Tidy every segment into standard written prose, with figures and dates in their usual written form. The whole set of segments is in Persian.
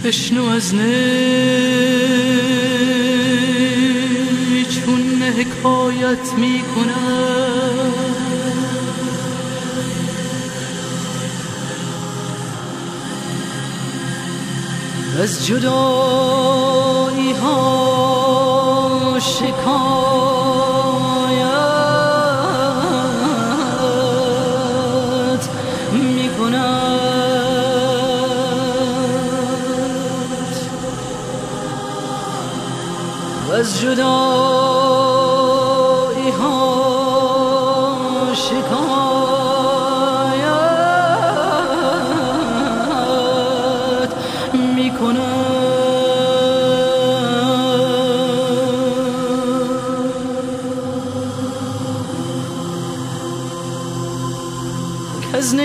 بشنو از نی چون حکایت می کنم از جدایی ها شکایت می کند از جدایی ها شکایت می کند از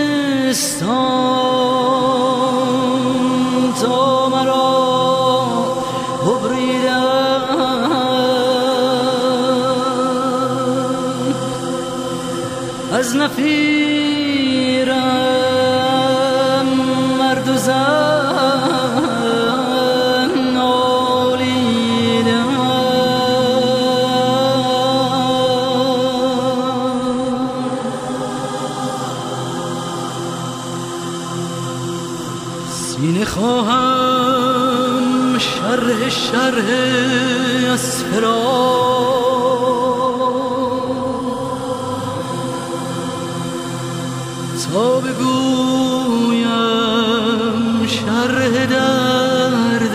نیستان تا مرا ببریدن از نفیرم مرد و زن نالیدن سینه خواهم شرح از تا بگویم شرح درد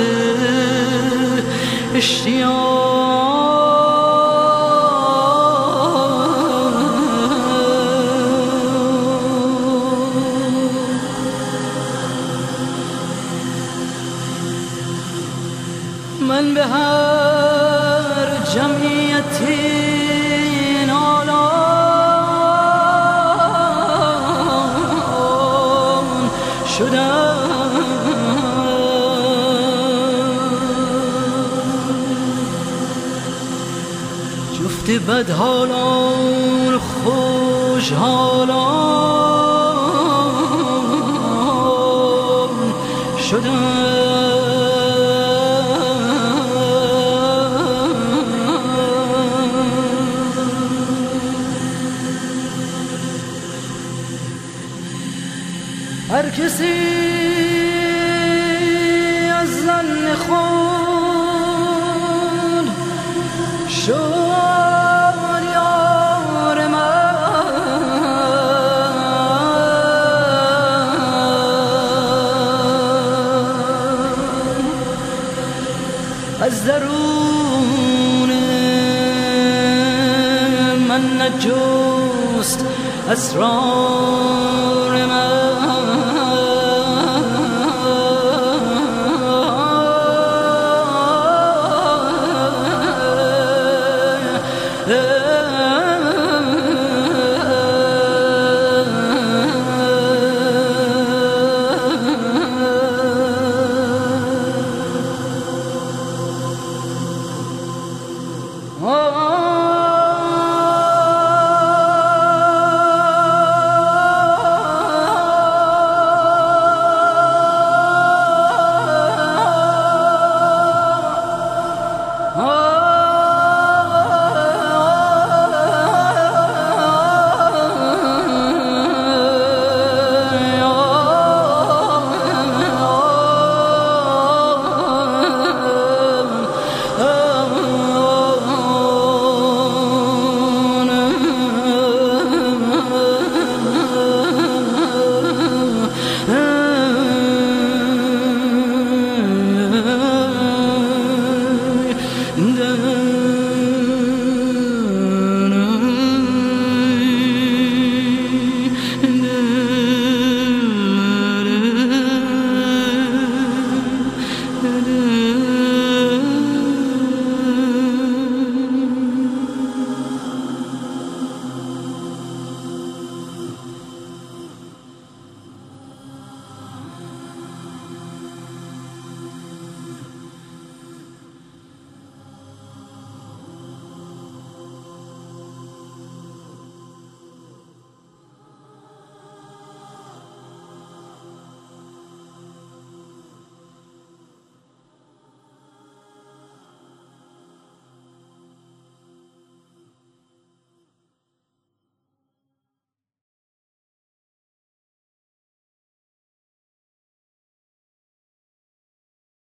من به هر جمعیتی نالان شدم جفت بدحالان خوشحالان شدم هر کسی از زن خود شد یار من از درون من نجست اسرار